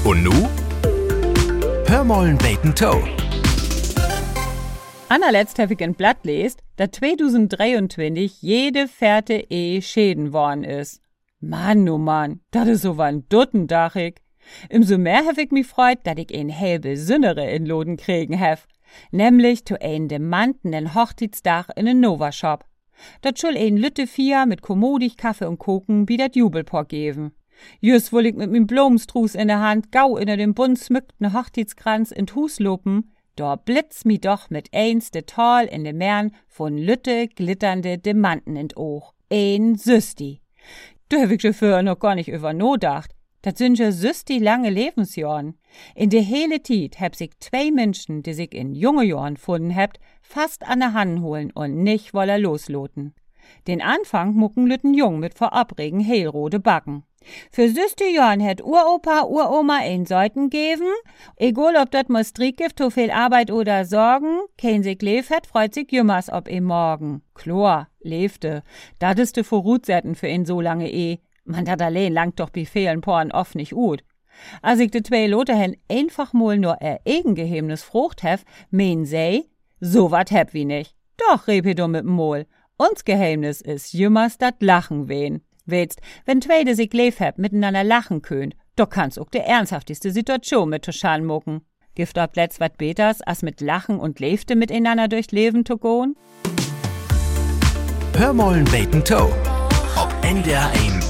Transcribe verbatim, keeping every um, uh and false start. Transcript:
Und nu? Hör mollen beten Toe. Anerletzt hab ich in Blatt lest, dass zweitausenddreiundzwanzig jede vierte Ehe schäden worden ist. Mann, oh Mann, das is so wann duttendachig. Umso mehr hab ich mich freut, dass ich ein hell besündere in Loden kriegen hef. Nämlich zu ein demantenen Hochzeitsdach in en Nova-Shop. Dat schul ein Lütte Vier mit kommodig Kaffee und Koken wie dat Jubelpor geben. Just woll ich mit mim Blumenstrus in der Hand gau in dem bunt smückten Hochzeitskranz in Hus lopen, da blitz mi doch mit eins de Tal in de Mern von Lütte glitternde Demanten in Och. Ein Süsti. Du hab ich schon für noch gar nicht über no dacht. Dat sind ja Süsti lange Lebensjahren. In de hele Tiet hab sich zwei Menschen, die sich in junge Jahren gefunden habt, fast an der Hand holen und nicht woller losloten. Den Anfang mucken Lütten Jung mit verabregen heilrote Backen. Für Süsti Jahren hätt Uropa, Uroma ein Seiten geben, egal ob dat Mostrik gibt, zu viel Arbeit oder Sorgen, kein sich lebt hat, freut sich jümmers ob im Morgen. Chlor, lebte, dat ist de Vorutsetten für ihn so lange eh. Man dat allein langt doch bi vielen Poren oft nicht gut. Als ich de zwei Lote hen einfach mal nur er eigen Geheimnis frucht hef, mein sei, so wat heb wie nicht. Doch, rep du mit'm Mol. Uns Geheimnis is jümmers dat Lachen wehn. Weißt, wenn zweide sich leef heb, miteinander lachen könnt, doch kann's auch de ernsthaftigste Situation mit Toschan mucken. Gift ob letzt wat beters, as mit Lachen und Leefte miteinander durchs Leben zu gehen? Hör mollen beten Toe. Ob N D R eins